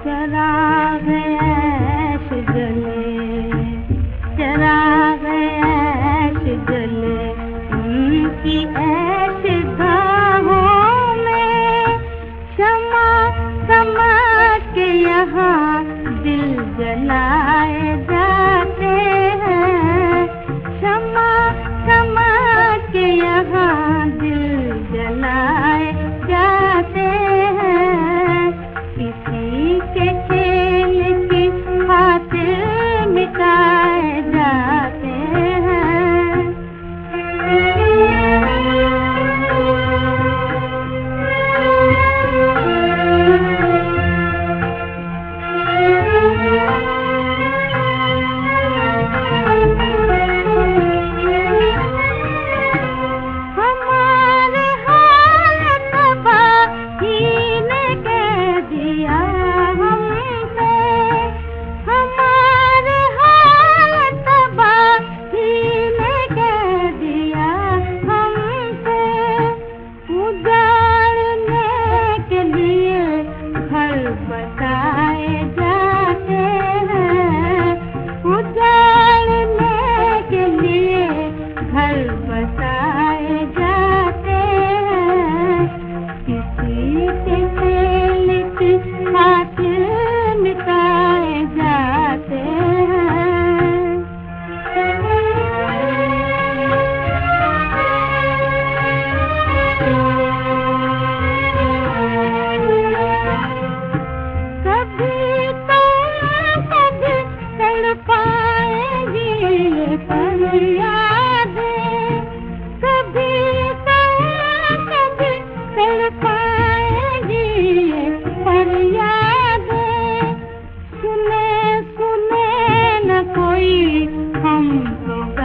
चराग ऐश जले, चराग ऐश जले, उनकी ऐश गाहों में शमा शमा के यहाँ दिल जलाए जाते हैं, शमा शमा के यहाँ दिल जलाए जाते हैं। किसी के खेल की खातिर मिटाए जाते हैं। हमारे हाल तबाही ने कह दिया हमसे, हमारे हाल तबाही ने कह दिया हमसे। उजाड़ने के लिए घर बताए जाते हैं, उजाड़ने के लिए घर बताए जाते हैं। किसी के खेल की खातिर मिटाए जाते हैं। कभी तो कभी तड़पाएंगी ये फरियादें, कभी तो कभी तड़पाएंगी ये फरियादें। सुने सुने न कोई हम तो